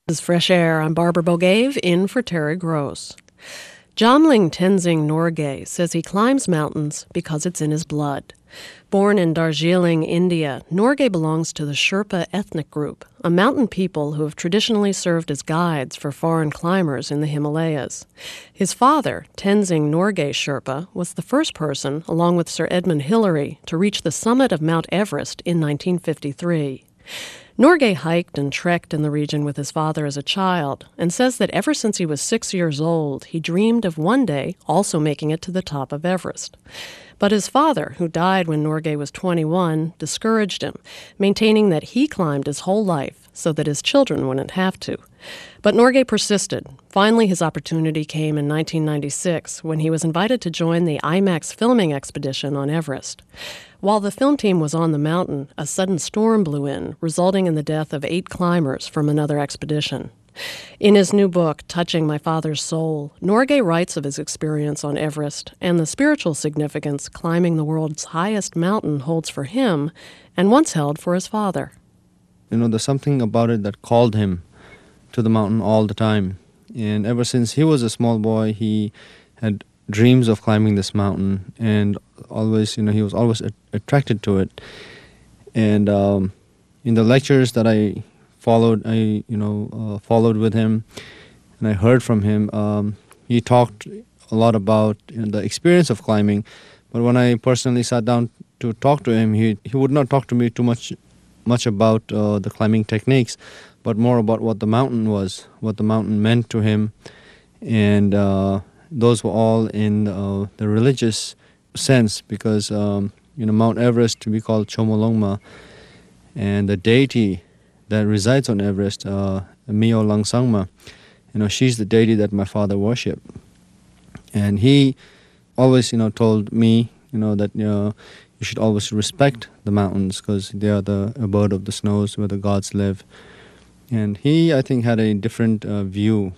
This is Fresh Air. I'm Barbara Bogave, in for Terry Gross. Jamling Tenzing Norgay says he climbs mountains because it's in his blood. Born in Darjeeling, India, Norgay belongs to the Sherpa ethnic group, a mountain people who have traditionally served as guides for foreign climbers in the Himalayas. His father, Tenzing Norgay Sherpa, was the first person, along with Sir Edmund Hillary, to reach the summit of Mount Everest in 1953. Norgay hiked and trekked in the region with his father as a child and says that ever since he was 6 years old, he dreamed of one day also making it to the top of Everest. But his father, who died when Norgay was 21, discouraged him, maintaining that he climbed his whole life so that his children wouldn't have to. But Norgay persisted. Finally, his opportunity came in 1996 when he was invited to join the IMAX filming expedition on Everest. While the film team was on the mountain, a sudden storm blew in, resulting in the death of 8 climbers from another expedition. In his new book, Touching My Father's Soul, Norgay writes of his experience on Everest and the spiritual significance climbing the world's highest mountain holds for him and once held for his father. There's something about it that called him to the mountain all the time. And ever since he was a small boy, he had dreams of climbing this mountain, and always, he was always attracted to it. And in the lectures that I followed, followed with him, and I heard from him. He talked a lot about the experience of climbing, but when I personally sat down to talk to him, he would not talk to me too much about the climbing techniques, but more about what the mountain was, what the mountain meant to him, and those were all in the religious sense, because Mount Everest to be called Chomolungma, and the deity that resides on Everest, Myo Langsangma, she's the deity that my father worshipped. And he always, told me, that you should always respect the mountains because they are the abode of the snows where the gods live. And he, I think, had a different view,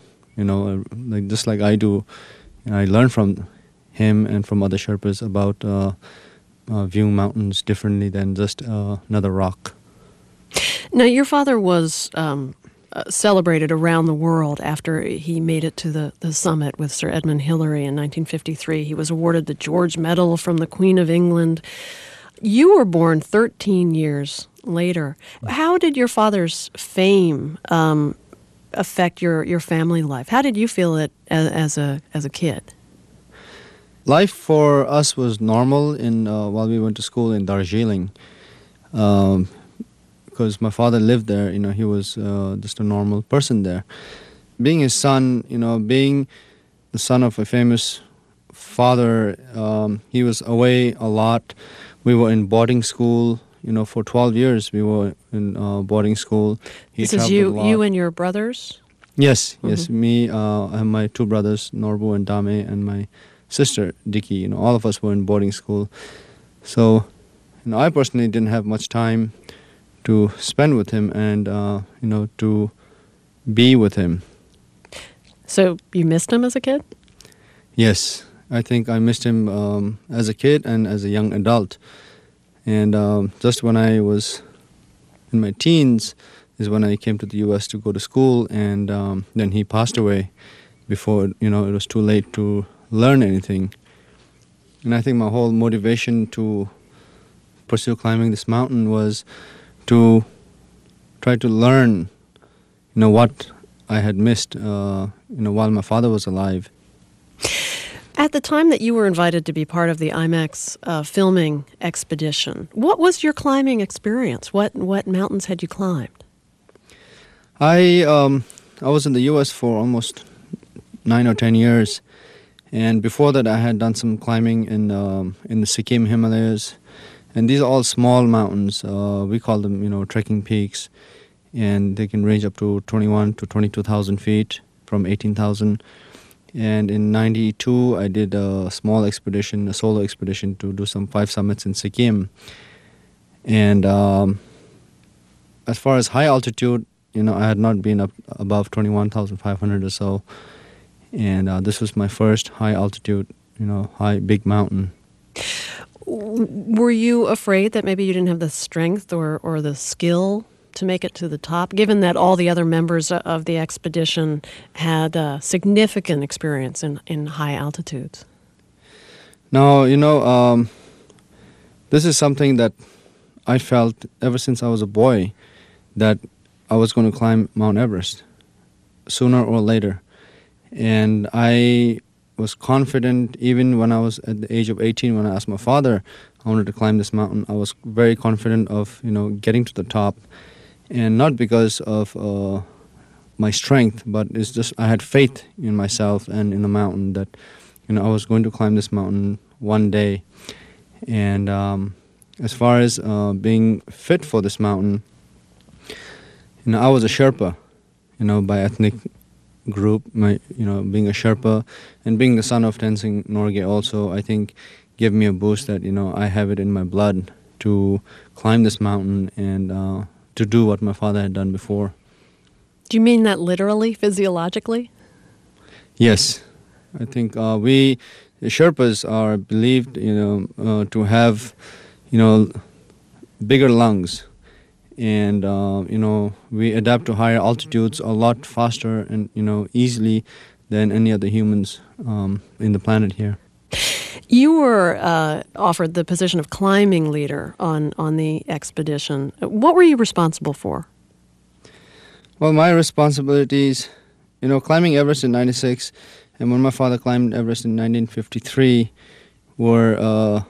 just like I do. I learned from him and from other Sherpas about viewing mountains differently than just another rock. Now, your father was celebrated around the world after he made it to the summit with Sir Edmund Hillary in 1953. He was awarded the George Medal from the Queen of England. You were born 13 years later. How did your father's fame affect your family life? How did you feel it as a kid? Life for us was normal while we went to school in Darjeeling, because my father lived there. He was just a normal person there. Being his son, being the son of a famous father, he was away a lot. We were in boarding school. For 12 years we were in boarding school. This is you and your brothers? Yes, me, I have my 2 brothers, Norbu and Dame, and my sister, Diki. All of us were in boarding school. So, I personally didn't have much time to spend with him and, to be with him. So you missed him as a kid? Yes, I think I missed him as a kid and as a young adult. And just when I was in my teens is when I came to the U.S. to go to school, and then he passed away before, it was too late to learn anything. And I think my whole motivation to pursue climbing this mountain was to try to learn, what I had missed, while my father was alive. At the time that you were invited to be part of the IMAX filming expedition, what was your climbing experience? What mountains had you climbed? I was in the U.S. for almost 9 or 10 years, and before that I had done some climbing in the Sikkim Himalayas, and these are all small mountains. We call them, trekking peaks, and they can range up to 21 to 22,000 feet from 18,000. And in 92, I did a small expedition, a solo expedition, to do some 5 summits in Sikkim. And as far as high altitude, I had not been up above 21,500 or so. And this was my first high altitude, big mountain. Were you afraid that maybe you didn't have the strength or the skill to make it to the top, given that all the other members of the expedition had significant experience in high altitudes? Now, this is something that I felt ever since I was a boy, that I was going to climb Mount Everest sooner or later. And I was confident even when I was at the age of 18, when I asked my father I wanted to climb this mountain. I was very confident of, getting to the top. And not because of my strength, but it's just I had faith in myself and in the mountain that, I was going to climb this mountain one day. And as far as being fit for this mountain, I was a Sherpa, by ethnic group. Being a Sherpa and being the son of Tenzing Norgay also, I think, gave me a boost that, I have it in my blood to climb this mountain and to do what my father had done before. Do you mean that literally, physiologically? Yes. I think the Sherpas are believed, to have, bigger lungs. And, we adapt to higher altitudes a lot faster and, easily than any other humans in the planet here. You were offered the position of climbing leader on the expedition. What were you responsible for? Well, my responsibilities, climbing Everest in 96, and when my father climbed Everest in 1953, it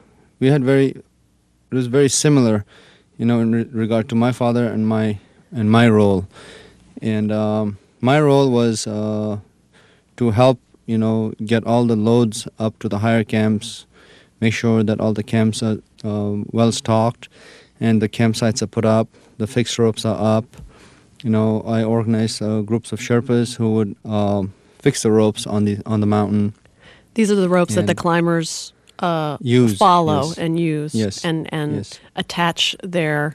was very similar, in regard to my father and my role. And my role was to help, get all the loads up to the higher camps, make sure that all the camps are well stocked and the campsites are put up, the fixed ropes are up. I organized groups of Sherpas who would fix the ropes on the mountain. These are the ropes that the climbers follow yes. and use and yes. attach their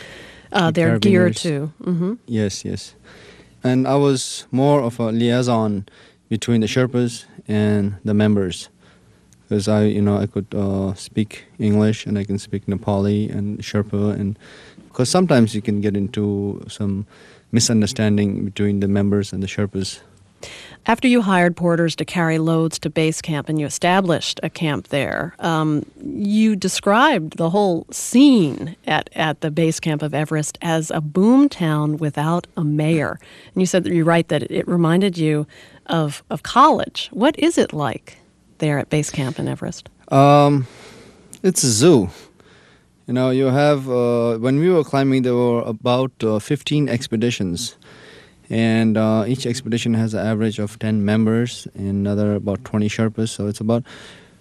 gear to. Mm-hmm. Yes. And I was more of a liaison between the Sherpas and the members, because I could speak English and I can speak Nepali and Sherpa, and because sometimes you can get into some misunderstanding between the members and the Sherpas. After you hired porters to carry loads to base camp and you established a camp there, you described the whole scene at the base camp of Everest as a boom town without a mayor. And you said that you write that it reminded you of college. What is it like there at base camp in Everest? It's a zoo. You have, when we were climbing, there were about 15 expeditions. And each expedition has an average of 10 members and another about 20 Sherpas. So it's about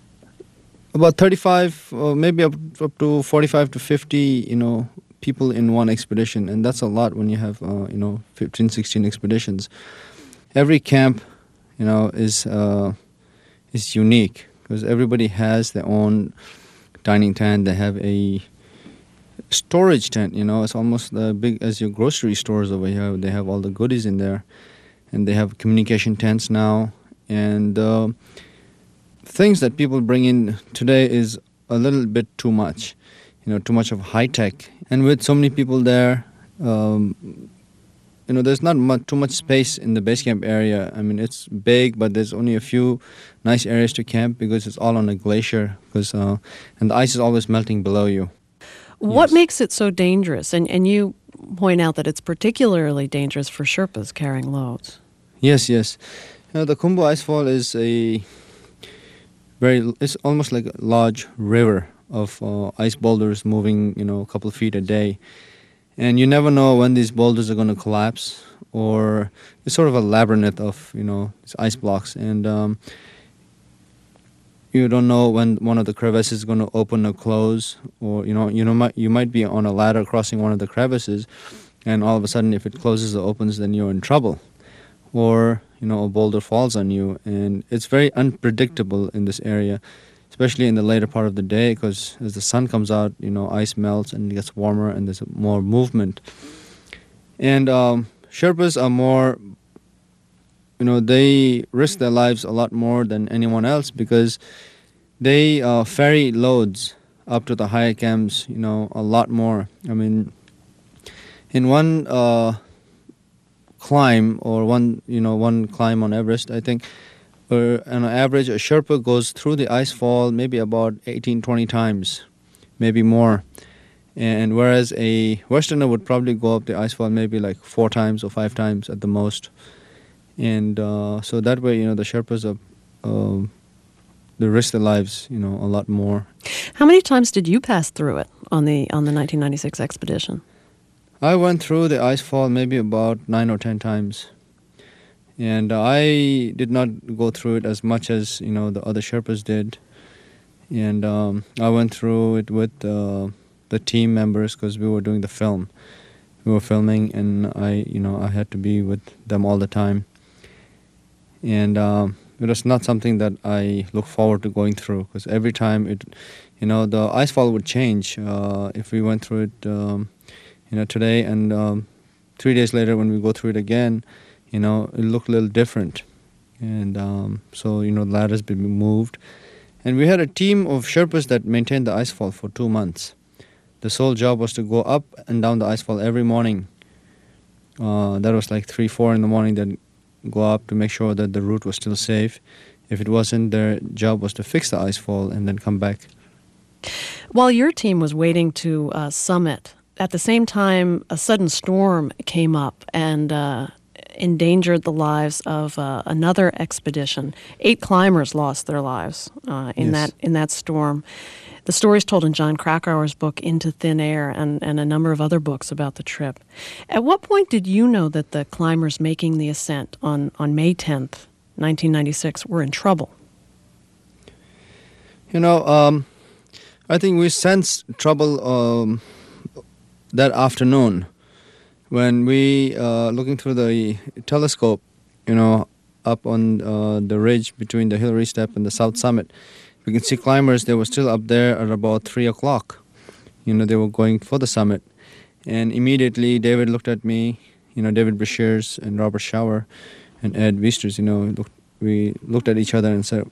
35, maybe up to 45 to 50, people in one expedition. And that's a lot when you have, 15, 16 expeditions. Every camp, is unique because everybody has their own dining tent. They have a storage tent, it's almost as big as your grocery stores over here. They have all the goodies in there, and they have communication tents now. And things that people bring in today is a little bit too much, too much of high tech. And with so many people there, there's not too much space in the base camp area. I mean, it's big, but there's only a few nice areas to camp because it's all on a glacier, and the ice is always melting below you. What makes it so dangerous? And you point out that it's particularly dangerous for Sherpas carrying loads. Yes. The Khumbu Icefall is it's almost like a large river of ice boulders moving, a couple of feet a day. And you never know when these boulders are going to collapse, or it's sort of a labyrinth of, these ice blocks. And you don't know when one of the crevices is going to open or close, or you might be on a ladder crossing one of the crevices, and all of a sudden if it closes or opens, then you're in trouble, or a boulder falls on you. And it's very unpredictable in this area, especially in the later part of the day, because as the sun comes out, ice melts and it gets warmer and there's more movement. And Sherpas are more, they risk their lives a lot more than anyone else because they ferry loads up to the higher camps, a lot more. I mean, In one climb or one climb on Everest, I think on average a Sherpa goes through the ice fall maybe about 18-20 times, maybe more. And whereas a Westerner would probably go up the ice fall maybe like 4 times or 5 times at the most. And so that way, the Sherpas they risk their lives, a lot more. How many times did you pass through it on the 1996 expedition? I went through the ice fall maybe about 9 or 10 times. And I did not go through it as much as, the other Sherpas did. And I went through it with the team members because we were doing the film. We were filming, and I had to be with them all the time. And it was not something that I look forward to going through, because every time the ice fall would change. If we went through it, today, and 3 days later when we go through it again, it looked a little different. And so the ladders been moved. And we had a team of Sherpas that maintained the ice fall for 2 months. The sole job was to go up and down the ice fall every morning. That was like 3-4 in the morning. They'd go up to make sure that the route was still safe. If it wasn't, their job was to fix the ice fall and then come back. While your team was waiting to summit, at the same time, a sudden storm came up and endangered the lives of another expedition. 8 climbers lost their lives in that storm. The story is told in John Krakauer's book, Into Thin Air, and a number of other books about the trip. At what point did you know that the climbers making the ascent on May 10th, 1996, were in trouble? I think we sensed trouble that afternoon when we, looking through the telescope, up on the ridge between the Hillary Step and the South Summit. We can see climbers. They were still up there at about 3 o'clock. They were going for the summit. And immediately David looked at me, David Brashears and Robert Schauer and Ed Wiesters, we looked at each other and said,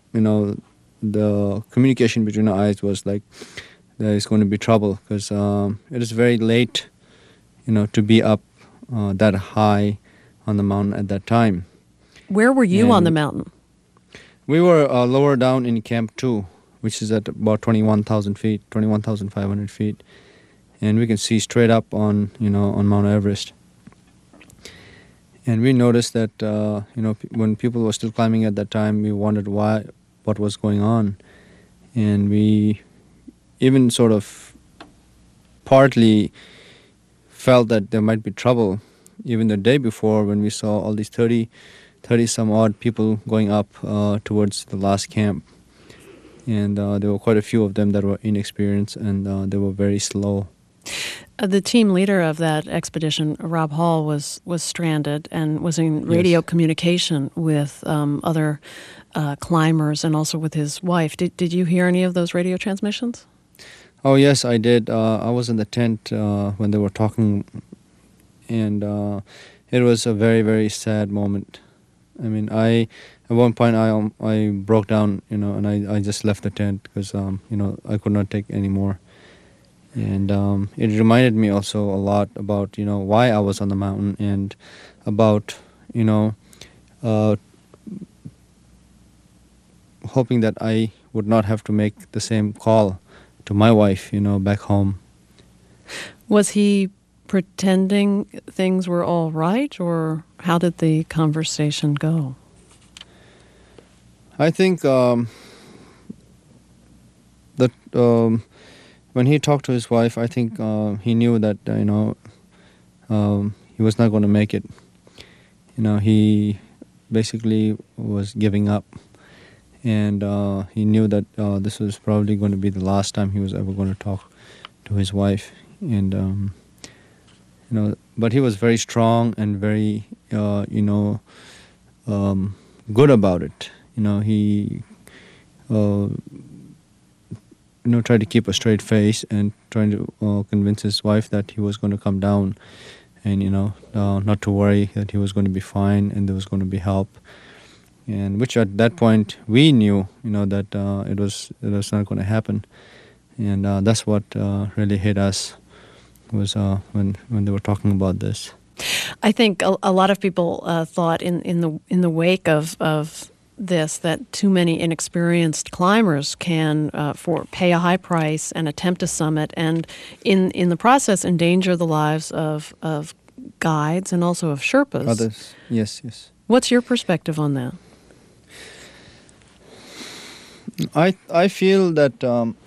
the communication between our eyes was like, there is going to be trouble, because it is very late, to be up that high on the mountain at that time. Where were you on the mountain? We were lower down in Camp 2, which is at about 21,000 feet, 21,500 feet. And we can see straight up on Mount Everest. And we noticed that, when people were still climbing at that time, we wondered what was going on. And we even sort of partly felt that there might be trouble even the day before, when we saw all these 30 some odd people going up towards the last camp. And there were quite a few of them that were inexperienced, and they were very slow. The team leader of that expedition, Rob Hall, was stranded and was in radio communication with other climbers and also with his wife. Did you hear any of those radio transmissions? Oh, yes, I did. I was in the tent when they were talking, and it was a very, very sad moment. I mean, at one point I broke down, and I just left the tent because, I could not take any more. And it reminded me also a lot about, why I was on the mountain, and about, hoping that I would not have to make the same call to my wife, back home. Was he pretending things were all right, or how did the conversation go? I think that when he talked to his wife, I think he knew that he was not going to make it. He basically was giving up, and he knew that this was probably going to be the last time he was ever going to talk to his wife. And but he was very strong and very good about it. He tried to keep a straight face and trying to convince his wife that he was going to come down, and not to worry, that he was going to be fine and there was going to be help. And which at that point we knew, that it was not going to happen. And that's what really hit us. was when they were talking about this. I think a lot of people thought in the wake of this that too many inexperienced climbers can pay a high price and attempt a summit, and in the process endanger the lives of guides and also of Sherpas. Others, yes, yes. What's your perspective on that? I feel that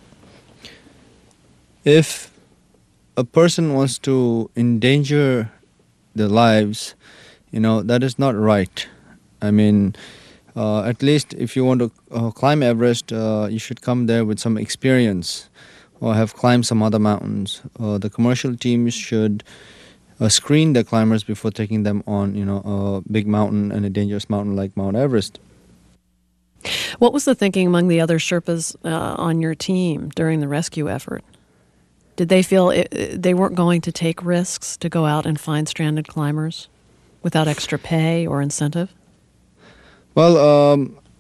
if a person wants to endanger their lives, that is not right. I mean, at least if you want to climb Everest, you should come there with some experience or have climbed some other mountains. The commercial teams should screen the climbers before taking them on, a big mountain and a dangerous mountain like Mount Everest. What was the thinking among the other Sherpas on your team during the rescue effort? Did they feel they weren't going to take risks to go out and find stranded climbers without extra pay or incentive? Well,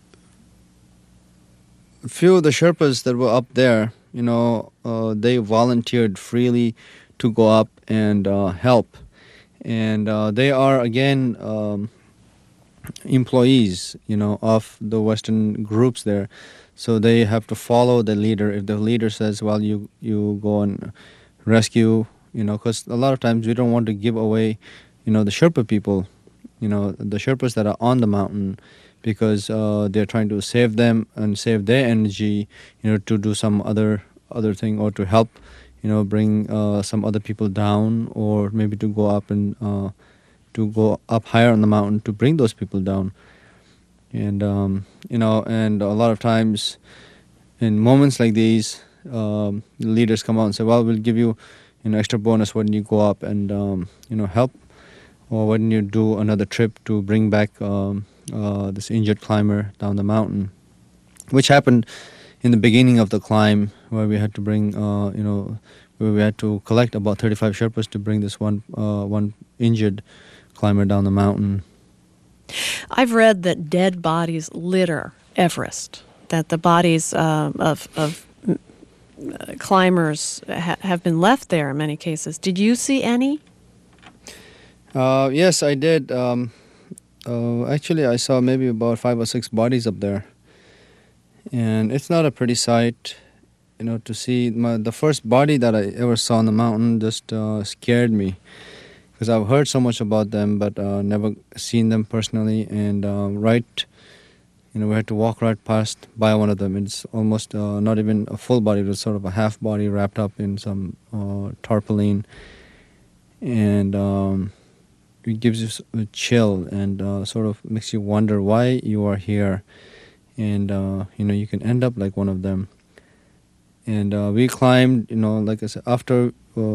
a few of the Sherpas that were up there, they volunteered freely to go up and help. And they are, again, employees, of the Western groups there. So they have to follow the leader. If the leader says, well, you go and rescue, because a lot of times we don't want to give away, the Sherpa people, the Sherpas that are on the mountain, because they're trying to save them and save their energy, to do some other thing or to help, bring some other people down, or maybe to go up and to go up higher on the mountain to bring those people down. And and a lot of times in moments like these, the leaders come out and say, well, we'll give you extra bonus when you go up and help, or when you do another trip to bring back this injured climber down the mountain, which happened in the beginning of the climb, where we had to bring where we had to collect about 35 Sherpas to bring this one injured climber down the mountain. I've read that dead bodies litter Everest, that the bodies of climbers have been left there in many cases. Did you see any? Yes, I did. Actually, I saw maybe about 5 or 6 bodies up there. And it's not a pretty sight, to see. The first body that I ever saw on the mountain just scared me, because I've heard so much about them, but never seen them personally. And we had to walk right past by one of them. It's almost not even a full body; it was sort of a half body wrapped up in some tarpaulin, and it gives you a chill and sort of makes you wonder why you are here, and you can end up like one of them. And we climbed, like I said, after.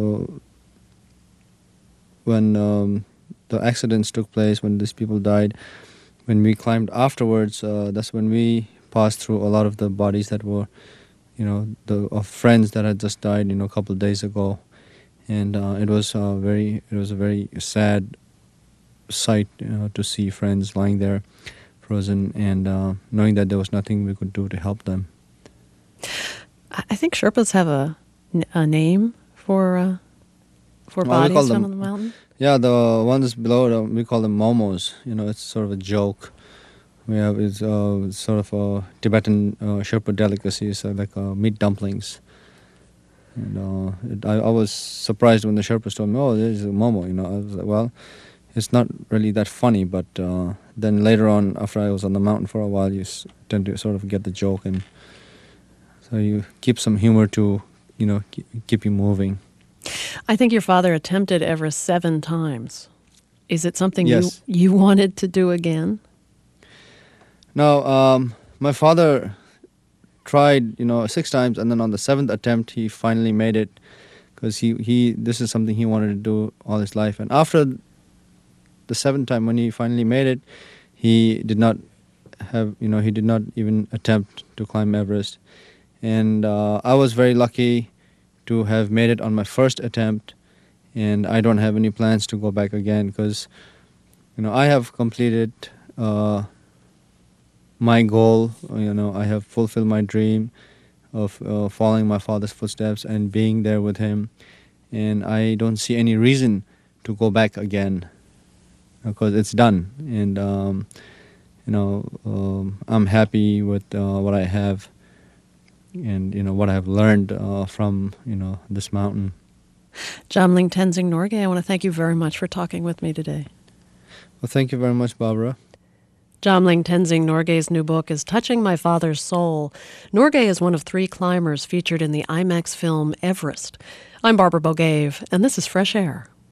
When the accidents took place, when these people died, when we climbed afterwards, that's when we passed through a lot of the bodies that were, of friends that had just died, a couple of days ago, and it was a very sad sight, to see friends lying there, frozen, and knowing that there was nothing we could do to help them. I think Sherpas have a name for bodies found on the mountain? Yeah, the ones below, we call them momos. It's sort of a joke. It's sort of a Tibetan Sherpa delicacy, so like meat dumplings. And I was surprised when the Sherpas told me, oh, there's a momo. I was like, well, it's not really that funny, but then later on, after I was on the mountain for a while, you tend to sort of get the joke, and so you keep some humor to, keep you moving. I think your father attempted Everest 7 times. Is it something Yes. you wanted to do again? No, my father tried, 6 times, and then on the 7th attempt, he finally made it, because he this is something he wanted to do all his life. And after the 7th time, when he finally made it, he did not even attempt to climb Everest. And I was very lucky to have made it on my first attempt, and I don't have any plans to go back again, because I have completed my goal. I have fulfilled my dream of following my father's footsteps and being there with him, and I don't see any reason to go back again because it's done. And I'm happy with what I have, and what I have learned from this mountain. Jamling Tenzing Norgay, I want to thank you very much for talking with me today. Well, thank you very much, Barbara. Jamling Tenzing Norgay's new book is Touching My Father's Soul. Norgay is one of 3 climbers featured in the IMAX film Everest. I'm Barbara Bogave, and this is Fresh Air.